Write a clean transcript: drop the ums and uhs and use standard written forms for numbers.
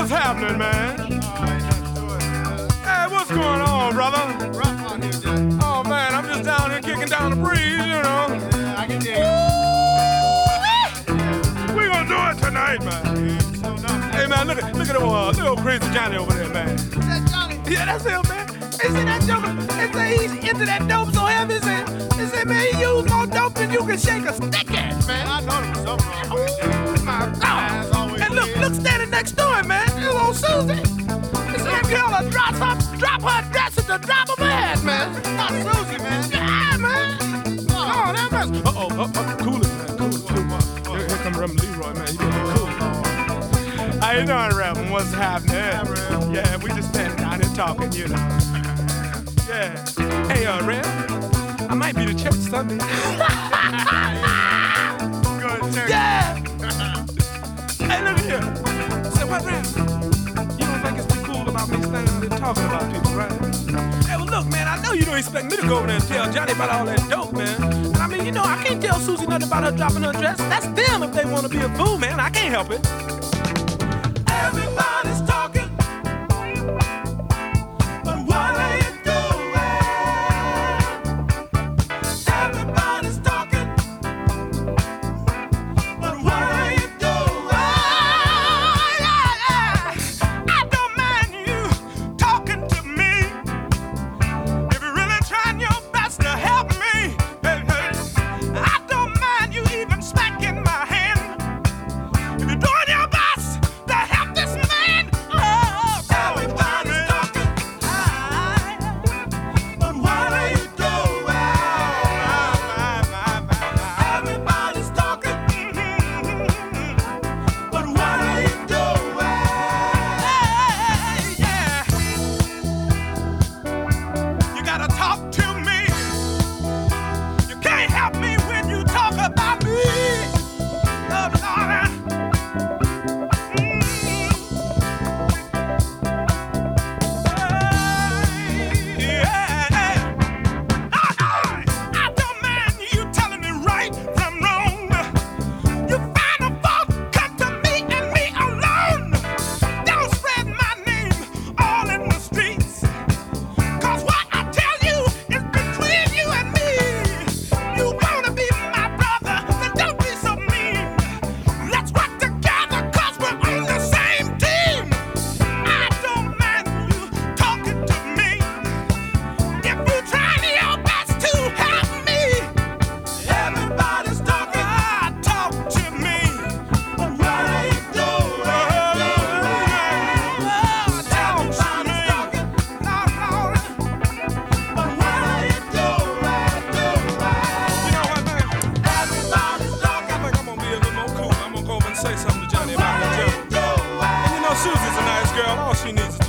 what's happening, man? Hey, what's going on, brother? Oh, man, I'm just down here kicking down the breeze, you know. Yeah, I can dig it. We gonna do it tonight, man. Hey, man, look at little crazy Johnny over there, man. Is that Johnny? Yeah, that's him, man. He said that joker. They say he's into that dope so heavy. They say, man, he used more dope than you can shake a stick at, man. I know there was something wrong with Oh, my God. And look, standing next to him, man. Little old Susie. He said, girl, drop her dress at the drop of a hat, man. Not Susie, man. Yeah, man. Oh, that mess. Cool it, man. Cool. Here come Reverend Leroy, man. You better be cool. How you doing, Reverend? What's happening? Yeah, we just standing down here talking, you know. Yeah. Hey, Rev, I might be to church Sunday. Go to church. Yeah. Hey, look at here. Say, what, Rev? You don't think it's too cool about me standing out here talking about people, right? Hey, well, look, man, I know you don't expect me to go over there and tell Johnny about all that dope, man. And I mean, you know, I can't tell Susie nothing about her dropping her dress. That's them if they want to be a fool, man. I can't help it. Everybody's talking, but what are you doing? Everybody's talking, but what are you doing? I don't mind you talking to me if you're really trying your best to help me. I don't mind you even smacking my hand if you're doing your best to help this man. Oh, everybody's talking, but what are you doing? Everybody's talking, but what are you doing? Yeah. You gotta talk to me. You can't help me when you talk about me. Oh, Lord. I don't mind you telling me right from wrong. You find a fault, come to me and me alone. Don't spread my name all in the streets. 'Cause what I tell you is between you and me. You wanna be my brother, then don't be so mean. Let's work together 'cause we're on the same team. I don't mind you talking to me if you try your best to help me. Everybody's talking, talk to me. But what are you doing? Talk to me. No. But what are you doing? You know what, man? Everybody's talking. I think I'm gonna be a little more cool. I'm gonna go over and say something to Johnny about that joke. And you know, Susie's a nice girl. All she needs is